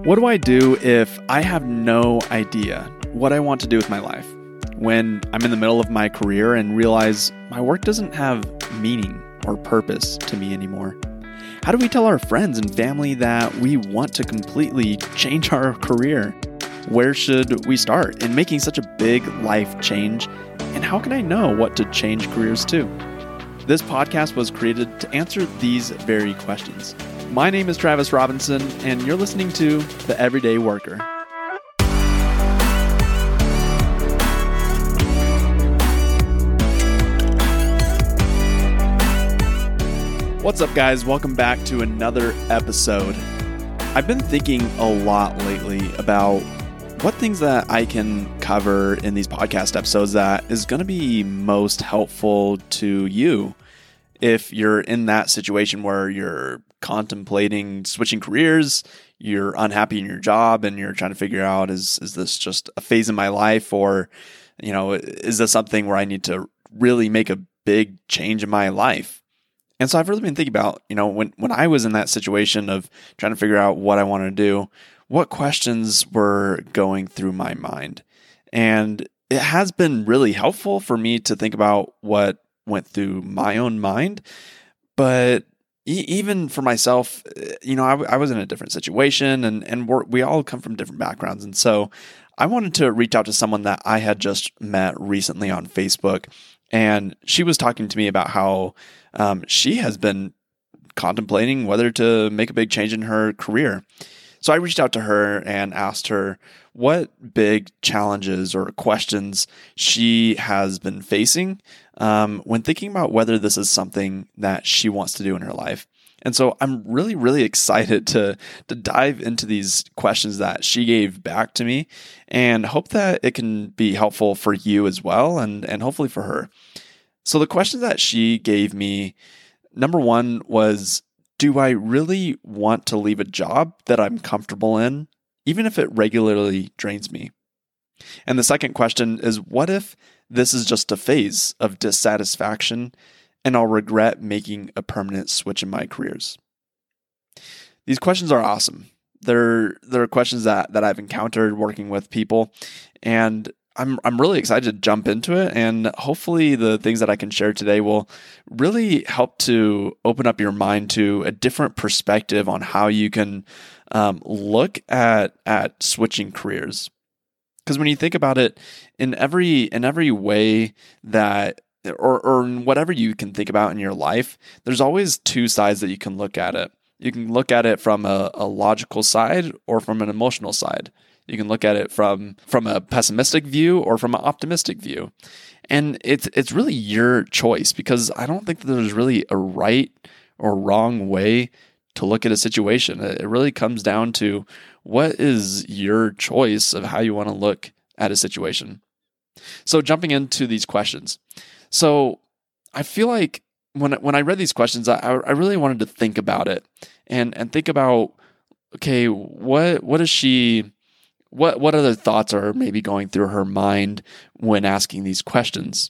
What do I do if I have no idea what I want to do with my life? When I'm in the middle of my career and realize my work doesn't have meaning or purpose to me anymore? How do we tell our friends and family that we want to completely change our career? Where should we start in making such a big life change? And how can I know what to change careers to? This podcast was created to answer these very questions. My name is Travis Robinson, and you're listening to The Everyday Worker. What's up, guys? Welcome back to another episode. I've been thinking a lot lately about what things that I can cover in these podcast episodes that is going to be most helpful to you if you're in that situation where you're contemplating switching careers, you're unhappy in your job, and you're trying to figure out, is this just a phase in my life, or, is this something where I need to really make a big change in my life? And so I've really been thinking about, when I was in that situation of trying to figure out what I wanted to do, what questions were going through my mind. And it has been really helpful for me to think about what went through my own mind. But even for myself, I was in a different situation, and we all come from different backgrounds. And so I wanted to reach out to someone that I had just met recently on Facebook. And she was talking to me about how she has been contemplating whether to make a big change in her career. So I reached out to her and asked her what big challenges or questions she has been facing when thinking about whether this is something that she wants to do in her life. And so I'm really, really excited to dive into these questions that she gave back to me, and hope that it can be helpful for you as well, and hopefully for her. So the questions that she gave me, number one was, do I really want to leave a job that I'm comfortable in, even if it regularly drains me? And the second question is, what if this is just a phase of dissatisfaction and I'll regret making a permanent switch in my careers? These questions are awesome. They're questions that I've encountered working with people, and I'm really excited to jump into it, and hopefully the things that I can share today will really help to open up your mind to a different perspective on how you can look at switching careers. Because when you think about it, in every way that, or in whatever you can think about in your life, there's always two sides that you can look at it. You can look at it from a logical side or from an emotional side. You can look at it from a pessimistic view or from an optimistic view. And it's really your choice, because I don't think that there's really a right or wrong way to look at a situation. It really comes down to what is your choice of how you want to look at a situation. So jumping into these questions. So I feel like when I read these questions, I really wanted to think about it and think about, okay, what is she... What other thoughts are maybe going through her mind when asking these questions?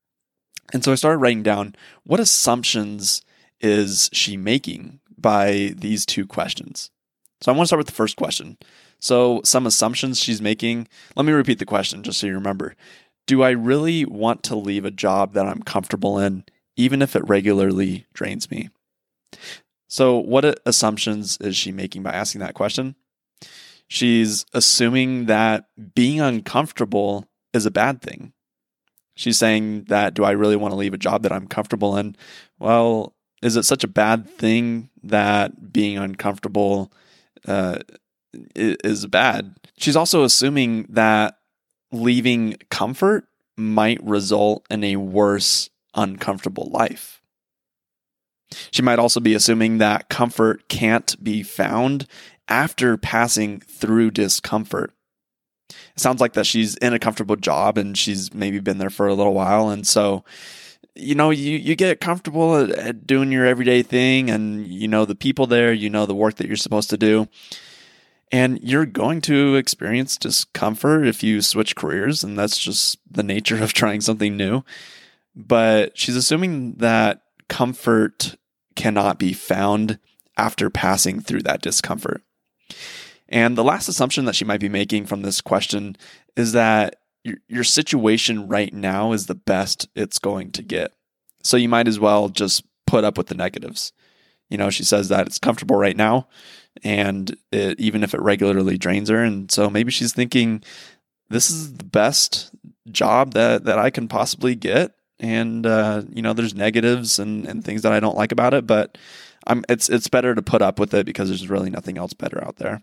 And so I started writing down, what assumptions is she making by these two questions? So I want to start with the first question. So some assumptions she's making. Let me repeat the question just so you remember. Do I really want to leave a job that I'm comfortable in, even if it regularly drains me? So what assumptions is she making by asking that question? She's assuming that being uncomfortable is a bad thing. She's saying that, do I really want to leave a job that I'm comfortable in? Well, is it such a bad thing that being uncomfortable is bad? She's also assuming that leaving comfort might result in a worse, uncomfortable life. She might also be assuming that comfort can't be found after passing through discomfort. It sounds like that she's in a comfortable job and she's maybe been there for a little while. And so, you get comfortable at doing your everyday thing, and the people there, the work that you're supposed to do. And you're going to experience discomfort if you switch careers, and that's just the nature of trying something new. But she's assuming that comfort cannot be found after passing through that discomfort. And the last assumption that she might be making from this question is that your situation right now is the best it's going to get. So you might as well just put up with the negatives. She says that it's comfortable right now, and even if it regularly drains her. And so maybe she's thinking, this is the best job that I can possibly get. And, there's negatives and things that I don't like about it, but it's better to put up with it because there's really nothing else better out there.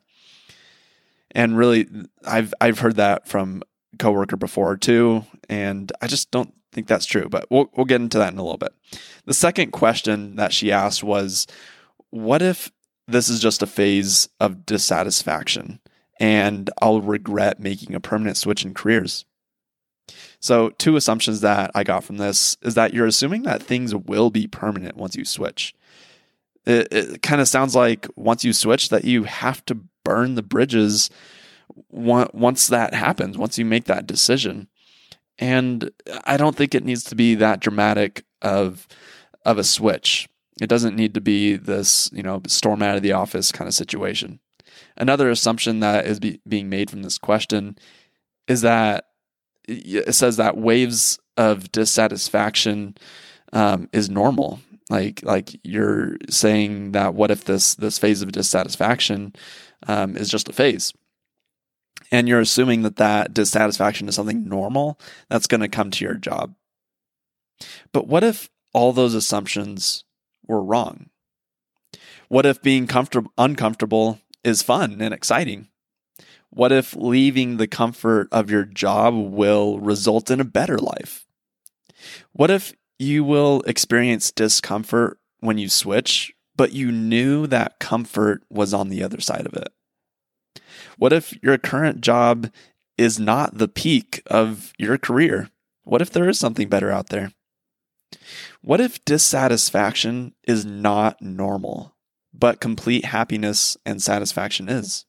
And really, I've heard that from a coworker before too, and I just don't think that's true, but we'll get into that in a little bit. The second question that she asked was, what if this is just a phase of dissatisfaction and I'll regret making a permanent switch in careers? So 2 assumptions that I got from this is that you're assuming that things will be permanent once you switch. It kind of sounds like once you switch that you have to burn the bridges once that happens, once you make that decision. And I don't think it needs to be that dramatic of a switch. It doesn't need to be this, storm out of the office kind of situation. Another assumption that is being made from this question is that it says that waves of dissatisfaction is normal. Like you're saying that what if this phase of dissatisfaction is just a phase? And you're assuming that dissatisfaction is something normal that's going to come to your job. But what if all those assumptions were wrong? What if being uncomfortable is fun and exciting? What if leaving the comfort of your job will result in a better life? What if you will experience discomfort when you switch, but you knew that comfort was on the other side of it? What if your current job is not the peak of your career? What if there is something better out there? What if dissatisfaction is not normal, but complete happiness and satisfaction is?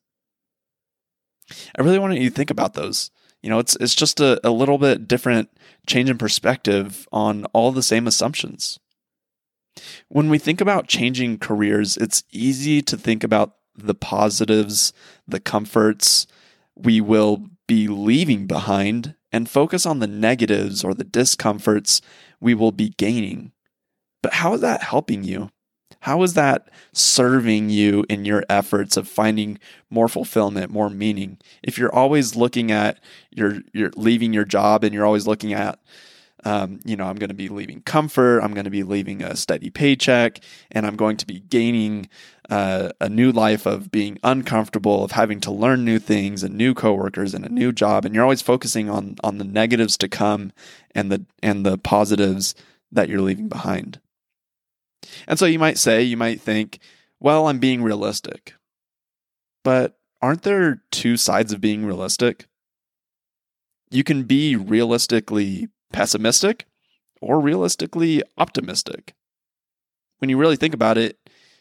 I really want you to think about those. It's just a little bit different change in perspective on all the same assumptions. When we think about changing careers, it's easy to think about the positives, the comforts we will be leaving behind, and focus on the negatives or the discomforts we will be gaining. But how is that helping you? How is that serving you in your efforts of finding more fulfillment, more meaning? If you're always looking at you're leaving your job and you're always looking at, I'm going to be leaving comfort, I'm going to be leaving a steady paycheck, and I'm going to be gaining a new life of being uncomfortable, of having to learn new things and new coworkers and a new job, and you're always focusing on the negatives to come and the positives that you're leaving behind. And so you might think, well, I'm being realistic. But aren't there 2 sides of being realistic? You can be realistically pessimistic or realistically optimistic. When you really think about it,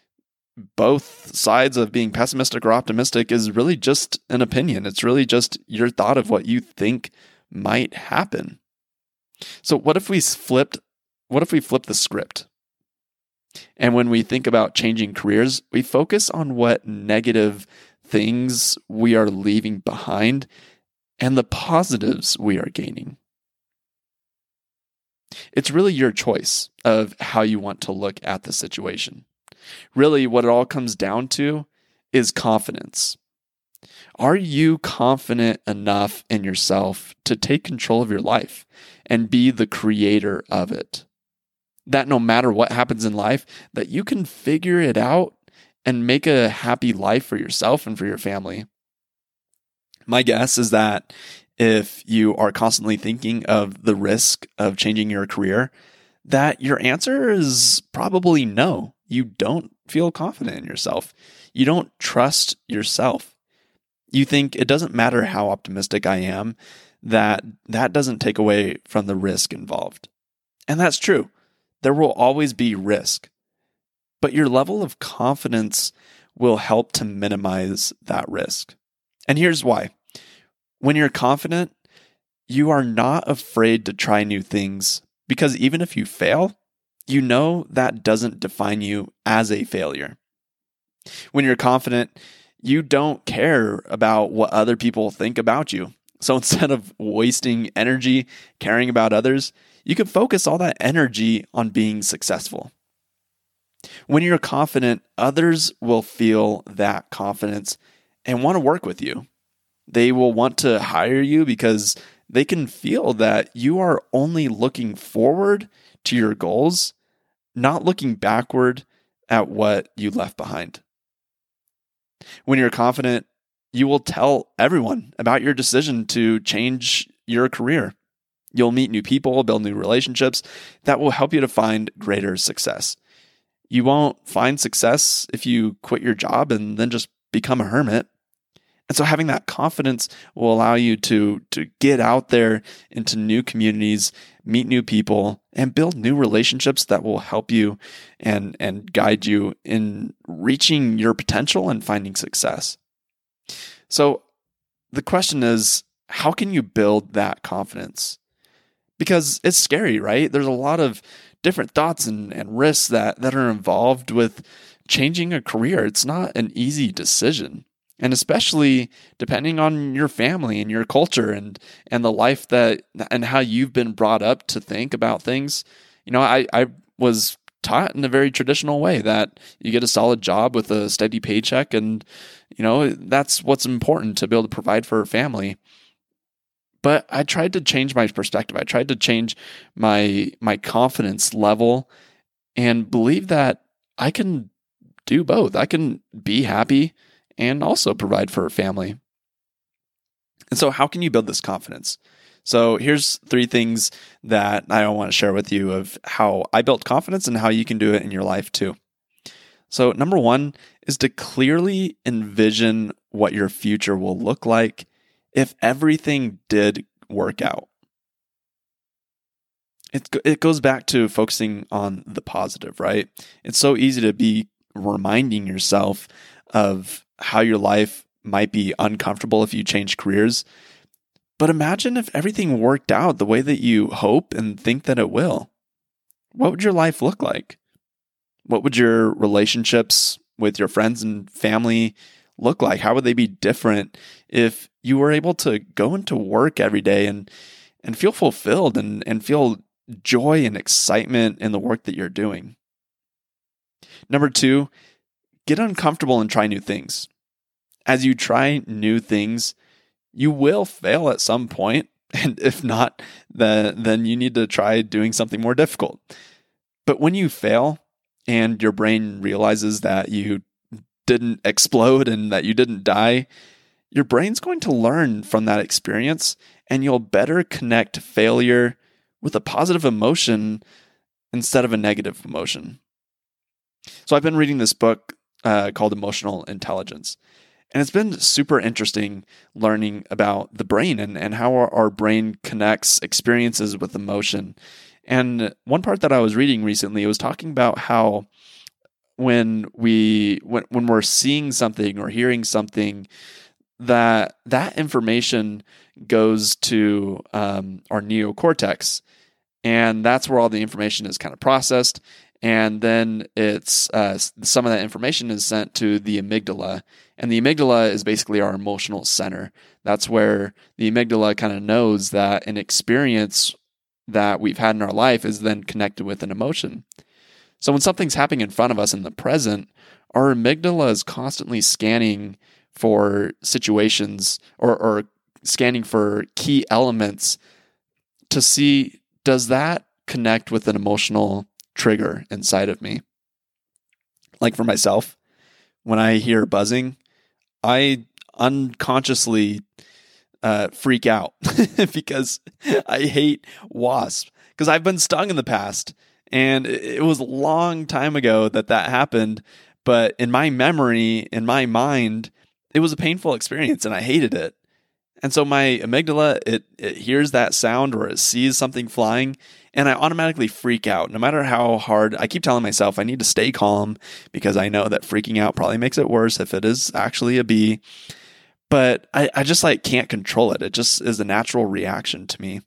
both sides of being pessimistic or optimistic is really just an opinion. It's really just your thought of what you think might happen. So what if we flip the script? And when we think about changing careers, we focus on what negative things we are leaving behind and the positives we are gaining. It's really your choice of how you want to look at the situation. Really, what it all comes down to is confidence. Are you confident enough in yourself to take control of your life and be the creator of it? That no matter what happens in life, that you can figure it out and make a happy life for yourself and for your family. My guess is that if you are constantly thinking of the risk of changing your career, that your answer is probably no. You don't feel confident in yourself. You don't trust yourself. You think it doesn't matter how optimistic I am, that doesn't take away from the risk involved. And that's true. There will always be risk, but your level of confidence will help to minimize that risk. And here's why. When you're confident, you are not afraid to try new things because even if you fail, you know that doesn't define you as a failure. When you're confident, You don't care about what other people think about you. So instead of wasting energy caring about others, you can focus all that energy on being successful. When you're confident, others will feel that confidence and want to work with you. They will want to hire you because they can feel that you are only looking forward to your goals, not looking backward at what you left behind. When you're confident, you will tell everyone about your decision to change your career. You'll meet new people, build new relationships that will help you to find greater success. You won't find success if you quit your job and then just become a hermit. And so having that confidence will allow you to get out there into new communities, meet new people, and build new relationships that will help you and guide you in reaching your potential and finding success. So the question is, how can you build that confidence? Because it's scary, right? There's a lot of different thoughts and risks that are involved with changing a career. It's not an easy decision. And especially depending on your family and your culture and the life and how you've been brought up to think about things. I was taught in a very traditional way that you get a solid job with a steady paycheck, and that's what's important to be able to provide for a family. But I tried to change my perspective. I tried to change my confidence level and believe that I can do both. I can be happy and also provide for a family. And so how can you build this confidence? So here's 3 things that I want to share with you of how I built confidence and how you can do it in your life too. So number 1 is to clearly envision what your future will look like if everything did work out. It goes back to focusing on the positive, right? It's so easy to be reminding yourself of how your life might be uncomfortable if you change careers. But imagine if everything worked out the way that you hope and think that it will. What would your life look like? What would your relationships with your friends and family look like? How would they be different if you were able to go into work every day and feel fulfilled and feel joy and excitement in the work that you're doing? Number 2, get uncomfortable and try new things. As you try new things, you will fail at some point. And if not, then you need to try doing something more difficult. But when you fail and your brain realizes that you didn't explode and that you didn't die, your brain's going to learn from that experience, and you'll better connect failure with a positive emotion instead of a negative emotion. So I've been reading this book called Emotional Intelligence. And it's been super interesting learning about the brain and how our brain connects experiences with emotion. And one part that I was reading recently was talking about how when we're seeing something or hearing something, that information goes to our neocortex, and that's where all the information is kind of processed. And then it's some of that information is sent to the amygdala. And the amygdala is basically our emotional center. That's where the amygdala kind of knows that an experience that we've had in our life is then connected with an emotion. So when something's happening in front of us in the present, our amygdala is constantly scanning for situations or scanning for key elements to see, does that connect with an emotional trigger inside of me? Like for myself, when I hear buzzing, I unconsciously freak out because I hate wasps, because I've been stung in the past, and it was a long time ago that happened. But in my memory, in my mind, it was a painful experience and I hated it. And so my amygdala, it hears that sound or it sees something flying, and I automatically freak out. No matter how hard, I keep telling myself I need to stay calm because I know that freaking out probably makes it worse if it is actually a bee. But I just can't control it. It just is a natural reaction to me.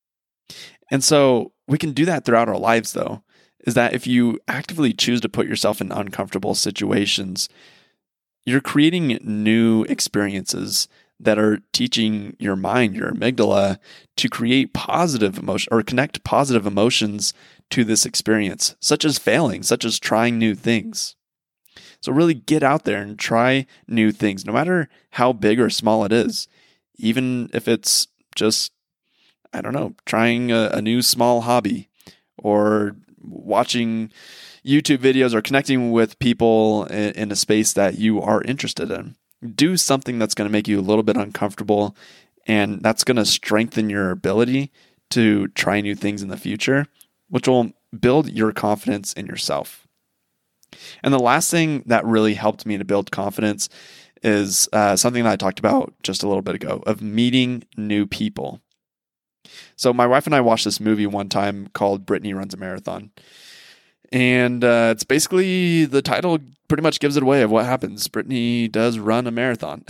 And so we can do that throughout our lives, though, is that if you actively choose to put yourself in uncomfortable situations, you're creating new experiences that are teaching your mind, your amygdala, to create positive emotion or connect positive emotions to this experience, such as failing, such as trying new things. So really get out there and try new things, no matter how big or small it is. Even if it's just, I don't know, trying a new small hobby or watching YouTube videos or connecting with people in a space that you are interested in. Do something that's going to make you a little bit uncomfortable, and that's going to strengthen your ability to try new things in the future, which will build your confidence in yourself. And the last thing that really helped me to build confidence is something that I talked about just a little bit ago, of meeting new people. So my wife and I watched this movie one time called Brittany Runs a Marathon. And it's basically, the title pretty much gives it away of what happens. Brittany does run a marathon.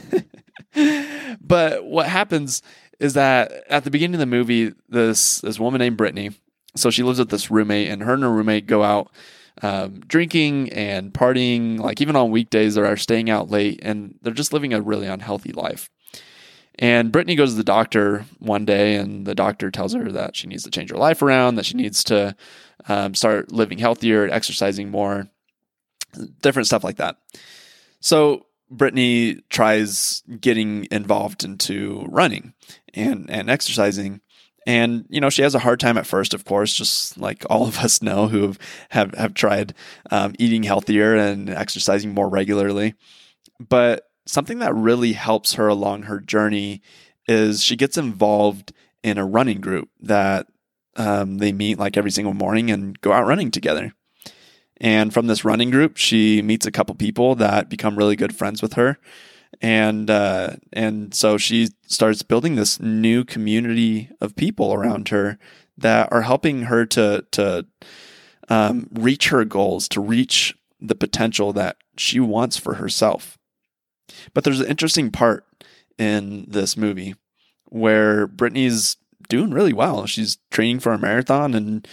But what happens is that at the beginning of the movie, this woman named Brittany, so she lives with this roommate, and her roommate go out drinking and partying. Like even on weekdays, they're staying out late, and they're just living a really unhealthy life. And Brittany goes to the doctor one day, and the doctor tells her that she needs to change her life around, that she needs to start living healthier, exercising more, different stuff like that. So Brittany tries getting involved into running and exercising. And, she has a hard time at first, of course, just like all of us know who have tried eating healthier and exercising more regularly. But something that really helps her along her journey is she gets involved in a running group that they meet like every single morning and go out running together. And from this running group, she meets a couple people that become really good friends with her. And so she starts building this new community of people around her that are helping her to reach her goals, to reach the potential that she wants for herself. But there's an interesting part in this movie where Brittany's doing really well. She's training for a marathon, and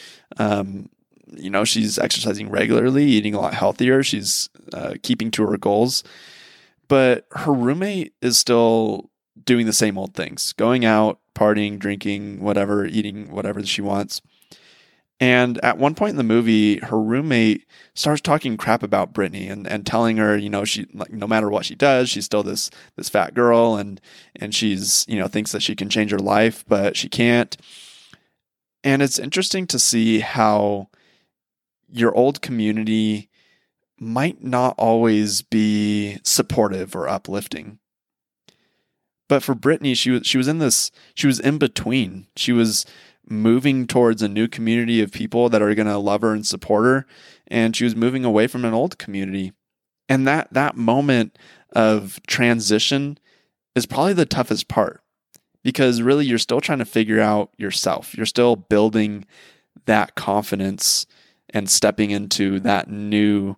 she's exercising regularly, eating a lot healthier. She's keeping to her goals. But her roommate is still doing the same old things, going out, partying, drinking, whatever, eating whatever she wants. And at one point in the movie, her roommate starts talking crap about Brittany and telling her, she, like, no matter what she does, she's still this fat girl, and she's, thinks that she can change her life, but she can't. And it's interesting to see how your old community might not always be supportive or uplifting. But for Brittany, she was in between. She was moving towards a new community of people that are going to love her and support her, and she was moving away from an old community. And that moment of transition is probably the toughest part, because really you're still trying to figure out yourself. You're still building that confidence and stepping into that new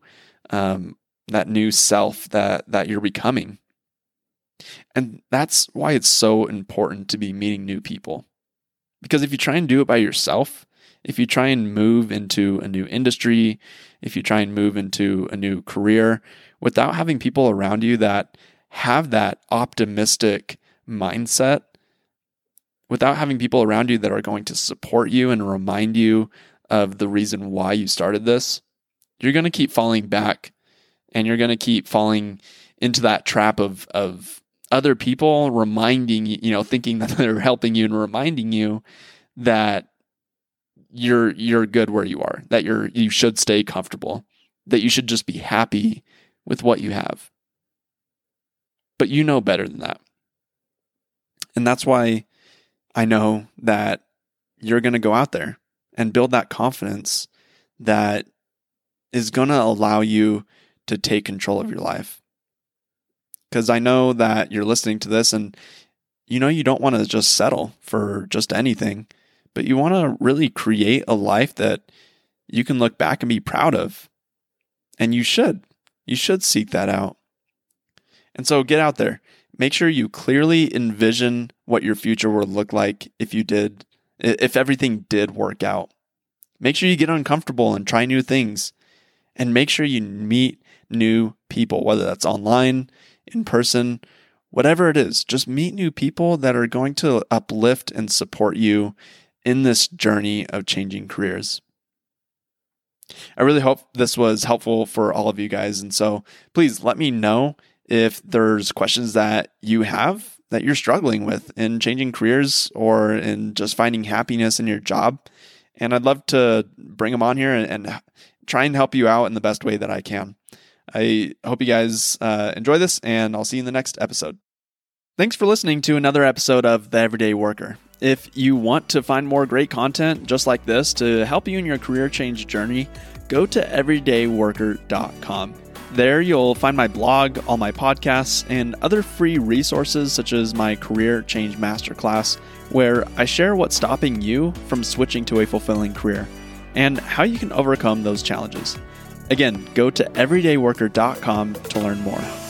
self that you're becoming. And that's why it's so important to be meeting new people. Because if you try and do it by yourself, if you try and move into a new industry, if you try and move into a new career without having people around you that have that optimistic mindset, without having people around you that are going to support you and remind you of the reason why you started this, you're going to keep falling back, and you're going to keep falling into that trap of other people reminding you, thinking that they're helping you and reminding you that you're good where you are, that you should stay comfortable, that you should just be happy with what you have. But you know better than that. And that's why I know that you're going to go out there and build that confidence that is going to allow you to take control of your life. Because I know that you're listening to this and you don't want to just settle for just anything, but you want to really create a life that you can look back and be proud of. And you should seek that out. And so get out there. Make sure you clearly envision what your future would look like if everything did work out. Make sure you get uncomfortable and try new things. And make sure you meet new people, whether that's online, in person, whatever it is. Just meet new people that are going to uplift and support you in this journey of changing careers. I really hope this was helpful for all of you guys. And so please let me know if there's questions that you have that you're struggling with in changing careers or in just finding happiness in your job. And I'd love to bring them on here and try and help you out in the best way that I can. I hope you guys enjoy this, and I'll see you in the next episode. Thanks for listening to another episode of The Everyday Worker. If you want to find more great content just like this to help you in your career change journey, go to everydayworker.com. There you'll find my blog, all my podcasts, and other free resources such as my Career Change Masterclass, where I share what's stopping you from switching to a fulfilling career and how you can overcome those challenges. Again, go to everydayworker.com to learn more.